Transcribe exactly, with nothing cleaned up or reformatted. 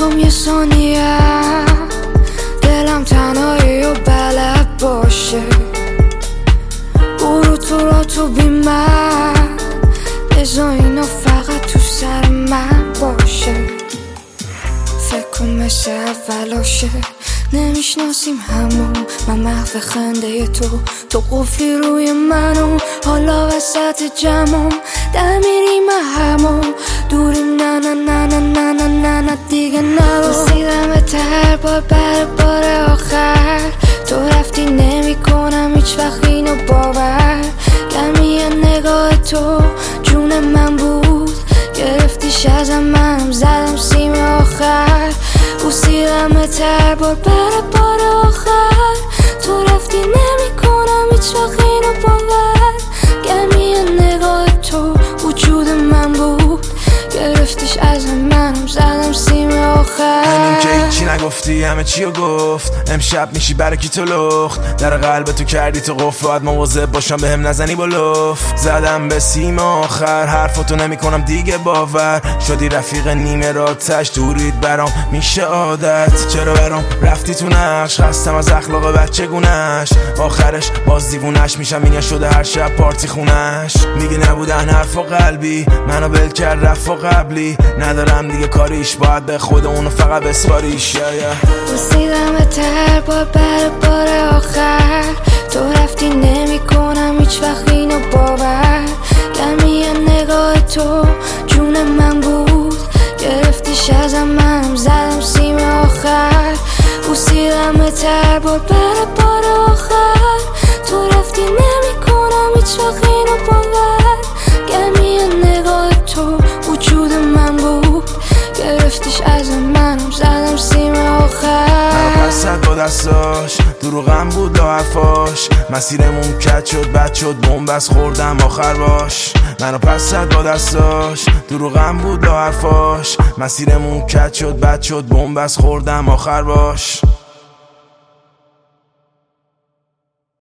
نکن یه ثانیه دلم تنهایی و بلد باشه برو تو را تو بی من بذار اینا فقط تو سر من باشه فکر کن مثل اولاشه نمیشناسیم همون من محو خنده تو تو قفلی روی منو حالا وسط جمعم در میریم همون دوریم نه نه نه نه نه نه نه نه دیگه نرو رسیدم به هر بار بر بار آخر تو رفتی نمی کنم هیچ وقت اینو باور کمی نگاه تو جون من بود گرفتیش ازم منم زدم سیم آخر بوسیدم هر بار بر بار آخر تو رفتی نمی کنم هیچ وقت اینو باور کمی نگاه تو وجود من بود گرفتیش ازم منم زدم سیم آخر همین که هیچی نگفتی همه چیو گفت امشب میشی برای کی تو لخت در قلب تو کردی تو قفل باید مواظب باشم به هم نزنی با لفت زدم به سیم آخر حرفاتو نمی کنم دیگه باور شدی رفیق نیمه راتش دورید برام میشه عادت چرا برام رفتی تو نقش خستم از اخلاق بچه گونش آخرش باز دیوونش میشم اینه شده هر شب پارتی خونش میگه نبودن حرف و قلبی منو بل کرد رفت و قبلی ندارم دیگه کاریش باید به خود اونو فقط بسپاریش رسیدم به هر بار بر بار آخر تو رفتی نمی کنم هیچ وقت اینو باور کمی نگاه تو جون من بود گرفتیش ازم منم زدم سیم آخر بوسیدم هر بار بر بار آخر تو رفتی نمی کنم هیچ وقت اینو باور کمی نگاه تو وجود من بود گرفتیش ازم منم زدم سیم آخر منو پس زد با دستاش دروغم بود لا حرفاش مسیرمون کج شد بد شد بومبست خوردم آخر باش منو پس زد با دستاش دروغم بود لا حرفاش مسیرمون کج شد بد شد بومبست خوردم آخر باش